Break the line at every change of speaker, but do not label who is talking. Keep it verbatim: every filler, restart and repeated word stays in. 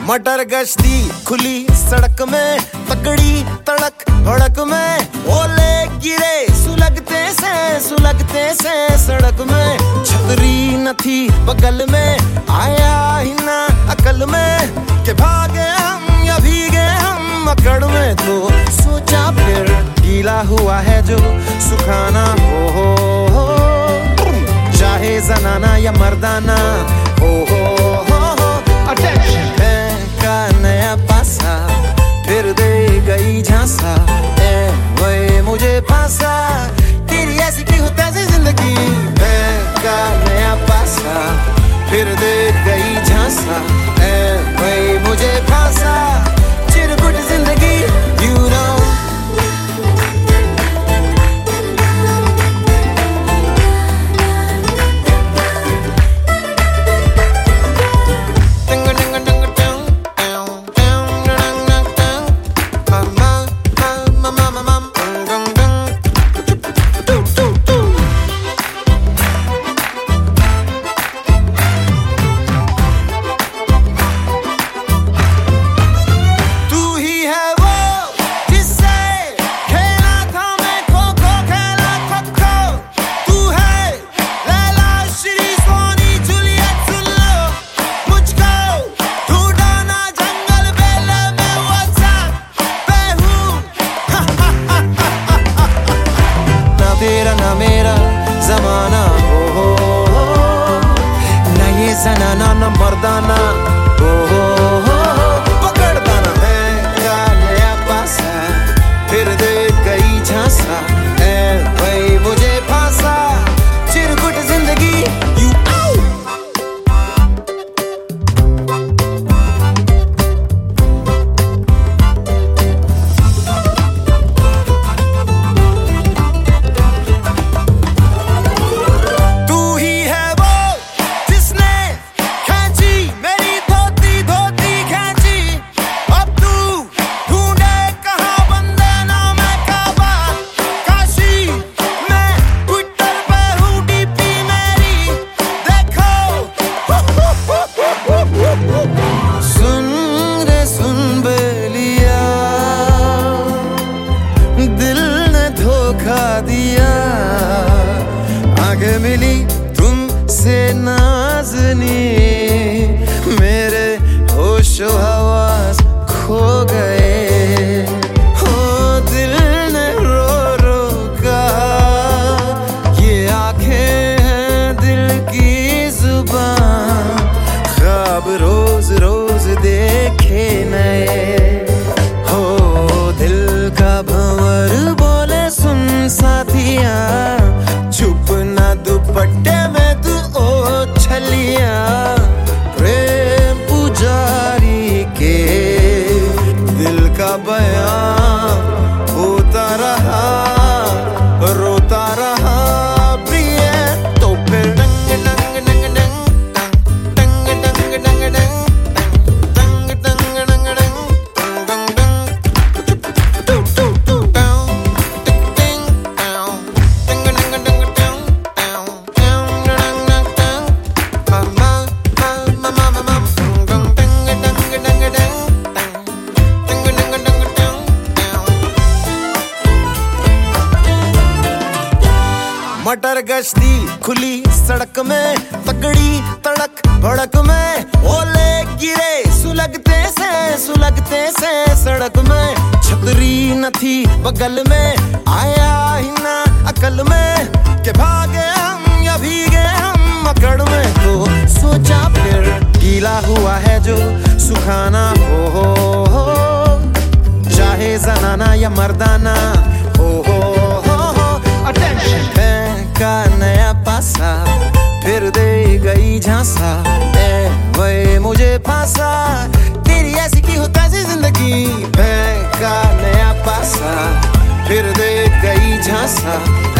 मटर गश्ती खुली सड़क में, तगड़ी तड़क भड़क में, ओले गिरे सुलगते से सुलगते से सड़क में। छतरी न थी बगल में, आया ही ना अकल में कि भागे हम या भीगे हम अकड़ में। तो सोचा फिर गीला हुआ है जो सुखाना हो, हो, हो चाहे जनाना या मर्दाना हो, हो, हो, हो। अटेंशन का नया पासा फिर दे गई झांसा, ए वही मुझे फांसा, तेरी ऐसी की होता है जिंदगी। का नया पासा फिर दे गई झांसा, ए वही मुझे फांसा, चिरकुट जिंदगी यू नो। तेरा ना मेरा जमाना हो, हो, हो, ना ये जनाना ना मर्दाना हो, हो, हो, पकड़दाना है का नया पासा फिर दे गई झांसा, ए वही मुझे फांसा, चिरकुट जिंदगी यू दिया। आगे मिली तुमसे नाज़नी, मेरे होशो हवास खो गए। हो दिल ने रो रो कहा, ये आंखें हैं दिल की जुबान, ख्वाब रोज रोज देखे नए। हो दिल का भंवर बोले सुन साथिया, छुप ना दुपट्टे में तू ओ छलिया। प्रेम पुजारी के दिल का बयां होता रहा, रोता रहा प्रिय। तो फिर डंग डंग डंग डंग डंग डंग डंग डंग डंग डंग डंग डंग डंग मटर गश्ती खुली सड़क में, तगड़ी तड़क भड़क में, ओले गिरे सुलगते से सुलगते से सड़क में। छतरी न थी बगल में, आया ही ना अकल में कि भागे हम या भीगे हम अकड़ में। तो सोचा फिर गीला हुआ है जो सुखाना हो, हो, हो चाहे जनाना या मर्दाना हो, हो, हो, हो। अटेंशन का नया पासा फिर दे गई झांसा, ए वही मुझे फांसा, तेरी ऐसी की होता है जिंदगी। का नया पासा फिर दे गई झांसा।